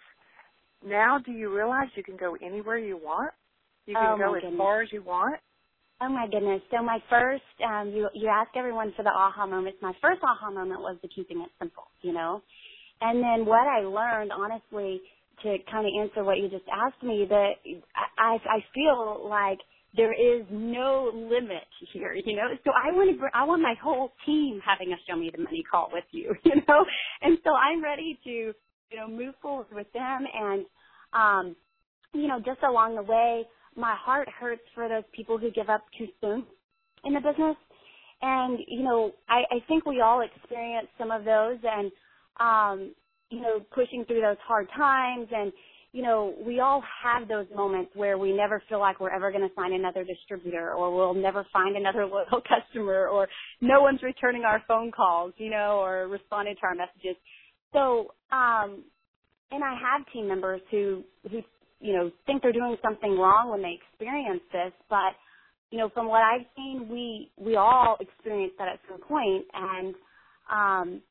now do you realize you can go anywhere you want? You can oh go as goodness. far as you want? Oh, my goodness. So my first, um, you, you ask everyone for the aha moments. My first aha moment was the keeping it simple, you know. And then what I learned, honestly, to kind of answer what you just asked me, that I, I feel like there is no limit here, you know. So I want to, I want my whole team having a Show Me the Money call with you, you know. And so I'm ready to, you know, move forward with them. And, um, you know, just along the way, my heart hurts for those people who give up too soon in the business. And, you know, I, I think we all experience some of those and, um, you know, pushing through those hard times. And, you know, we all have those moments where we never feel like we're ever going to find another distributor, or we'll never find another loyal customer, or no one's returning our phone calls, you know, or responding to our messages. So, um, and I have team members who, who, you know, think they're doing something wrong when they experience this, but, you know, from what I've seen, we, we all experience that at some point, and, um,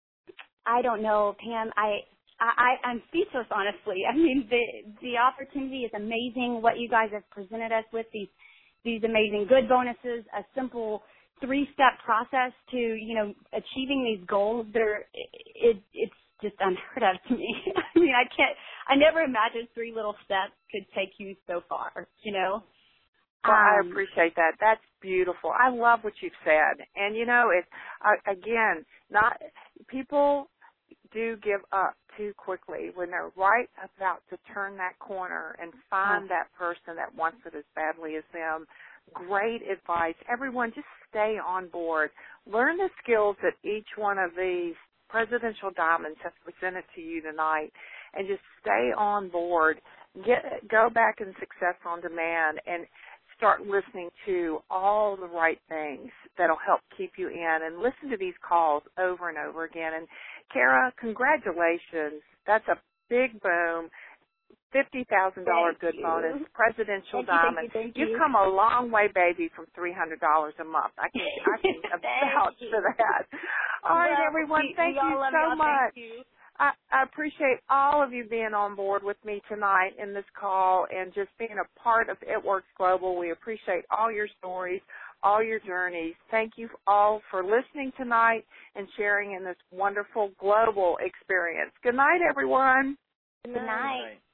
I don't know, Pam, I, I, I'm speechless, honestly. I mean, the, the opportunity is amazing, what you guys have presented us with, these, these amazing good bonuses, a simple three-step process to, you know, achieving these goals. They're, it, it's just unheard of to me. I mean, I can't, I never imagined three little steps could take you so far, you know? Well, um, I appreciate that. That's beautiful. I love what you've said. And, you know, it's, uh, again, not, people do give up too quickly when they're right about to turn that corner and find that person that wants it as badly as them. Great advice. Everyone, just stay on board. Learn the skills that each one of these presidential diamonds have presented to you tonight, and just stay on board. Get go back in Success on Demand and start listening to all the right things that'll help keep you in, and listen to these calls over and over again. And Kara, congratulations. That's a big boom. fifty thousand dollars good you. bonus, presidential thank diamond. You, thank you, thank You've you. come a long way, baby, from three hundred dollars a month. I can, I can vouch for that. All right, well, everyone, we, thank we you so y'all. much. Thank you. I, I appreciate all of you being on board with me tonight in this call and just being a part of It Works Global. We appreciate all your stories, all your journeys. Thank you all for listening tonight and sharing in this wonderful global experience. Good night, everyone. Good night. Good night.